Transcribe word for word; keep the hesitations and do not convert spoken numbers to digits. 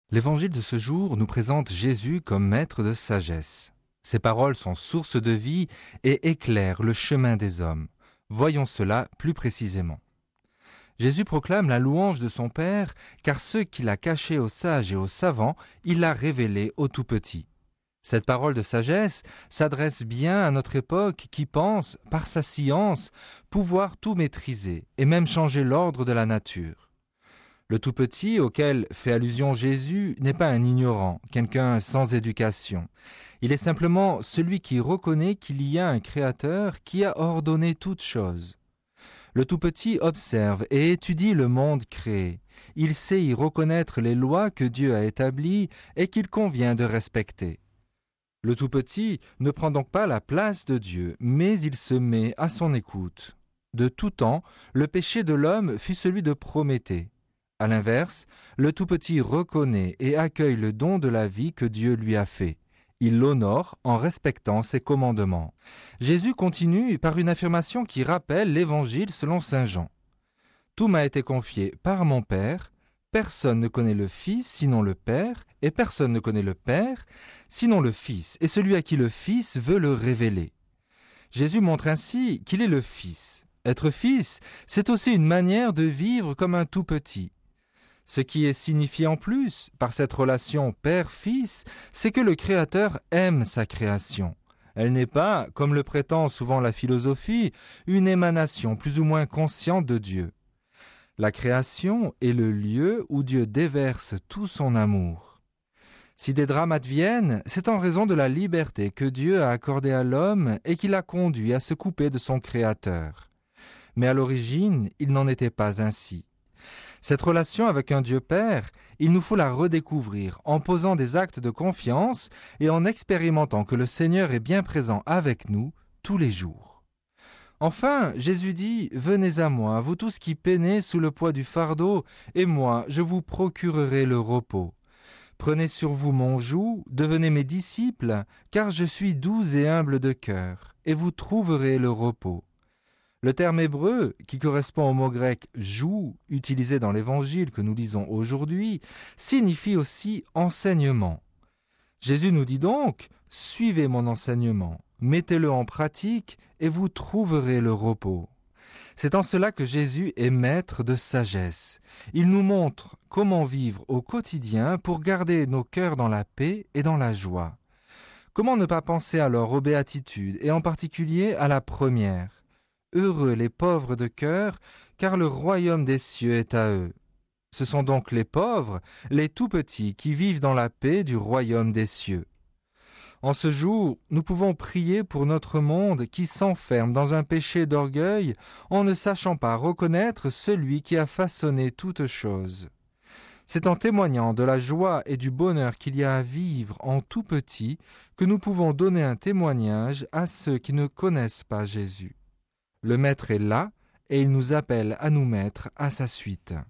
L'évangile de ce jour nous présente Jésus comme maître de sagesse. Ses paroles sont source de vie et éclairent le chemin des hommes. Voyons cela plus précisément. Jésus proclame la louange de son Père, car ce qu'il a caché aux sages et aux savants, il l'a révélé aux tout-petits. Cette parole de sagesse s'adresse bien à notre époque qui pense, par sa science, pouvoir tout maîtriser et même changer l'ordre de la nature. Le tout-petit auquel fait allusion Jésus n'est pas un ignorant, quelqu'un sans éducation. Il est simplement celui qui reconnaît qu'il y a un Créateur qui a ordonné toutes choses. Le tout-petit observe et étudie le monde créé. Il sait y reconnaître les lois que Dieu a établies et qu'il convient de respecter. Le tout-petit ne prend donc pas la place de Dieu, mais il se met à son écoute. De tout temps, le péché de l'homme fut celui de Prométhée. À l'inverse, le tout-petit reconnaît et accueille le don de la vie que Dieu lui a fait. Il l'honore en respectant ses commandements. Jésus continue par une affirmation qui rappelle l'Évangile selon saint Jean. « Tout m'a été confié par mon Père. Personne ne connaît le Fils sinon le Père, et personne ne connaît le Père sinon le Fils, et celui à qui le Fils veut le révéler. » Jésus montre ainsi qu'il est le Fils. Être fils, c'est aussi une manière de vivre comme un tout-petit. Ce qui est signifié en plus par cette relation père-fils, c'est que le Créateur aime sa création. Elle n'est pas, comme le prétend souvent la philosophie, une émanation plus ou moins consciente de Dieu. La création est le lieu où Dieu déverse tout son amour. Si des drames adviennent, c'est en raison de la liberté que Dieu a accordée à l'homme et qui l'a conduit à se couper de son Créateur. Mais à l'origine, il n'en était pas ainsi. Cette relation avec un Dieu Père, il nous faut la redécouvrir en posant des actes de confiance et en expérimentant que le Seigneur est bien présent avec nous tous les jours. Enfin, Jésus dit « Venez à moi, vous tous qui peinez sous le poids du fardeau, et moi, je vous procurerai le repos. Prenez sur vous mon joug, devenez mes disciples, car je suis doux et humble de cœur, et vous trouverez le repos. » Le terme hébreu, qui correspond au mot grec « joug » utilisé dans l'Évangile que nous lisons aujourd'hui, signifie aussi « enseignement ». Jésus nous dit donc « Suivez mon enseignement, mettez-le en pratique et vous trouverez le repos ». C'est en cela que Jésus est maître de sagesse. Il nous montre comment vivre au quotidien pour garder nos cœurs dans la paix et dans la joie. Comment ne pas penser alors aux béatitudes et en particulier à la première ? Heureux les pauvres de cœur, car le royaume des cieux est à eux. Ce sont donc les pauvres, les tout-petits, qui vivent dans la paix du royaume des cieux. En ce jour, nous pouvons prier pour notre monde qui s'enferme dans un péché d'orgueil en ne sachant pas reconnaître celui qui a façonné toutes choses. C'est en témoignant de la joie et du bonheur qu'il y a à vivre en tout petit que nous pouvons donner un témoignage à ceux qui ne connaissent pas Jésus. Le Maître est là et il nous appelle à nous mettre à sa suite.